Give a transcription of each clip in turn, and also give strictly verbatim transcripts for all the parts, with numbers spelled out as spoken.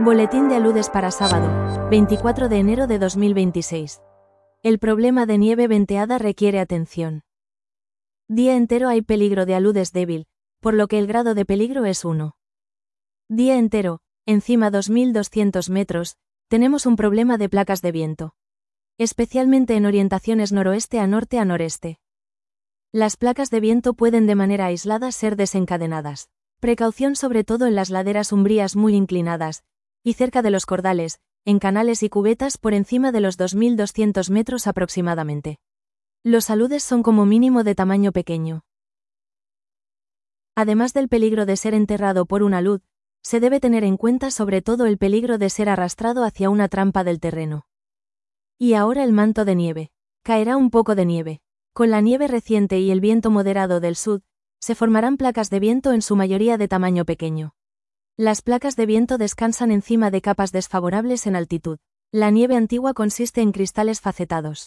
Boletín de aludes para sábado, veinticuatro de enero de dos mil veintiséis. El problema de nieve venteada requiere atención. Día entero hay peligro de aludes débil, por lo que el grado de peligro es uno. Día entero, encima dos mil doscientos metros, tenemos un problema de placas de viento. Especialmente en orientaciones noroeste a norte a noreste. Las placas de viento pueden de manera aislada ser desencadenadas. Precaución sobre todo en las laderas umbrías muy inclinadas, y cerca de los cordales, en canales y cubetas por encima de los dos mil doscientos metros aproximadamente. Los aludes son como mínimo de tamaño pequeño. Además del peligro de ser enterrado por un alud, se debe tener en cuenta sobre todo el peligro de ser arrastrado hacia una trampa del terreno. Y ahora el manto de nieve. Caerá un poco de nieve. Con la nieve reciente y el viento moderado del sur, se formarán placas de viento en su mayoría de tamaño pequeño. Las placas de viento descansan encima de capas desfavorables en altitud. La nieve antigua consiste en cristales facetados.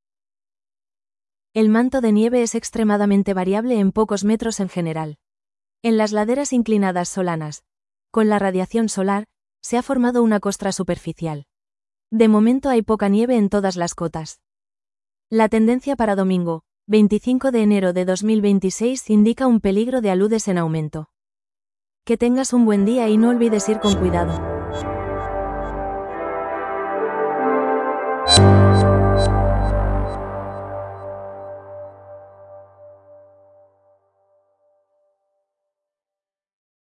El manto de nieve es extremadamente variable en pocos metros en general. En las laderas inclinadas solanas, con la radiación solar, se ha formado una costra superficial. De momento hay poca nieve en todas las cotas. La tendencia para domingo, veinticinco de enero de dos mil veintiséis, indica un peligro de aludes en aumento. Que tengas un buen día y no olvides ir con cuidado.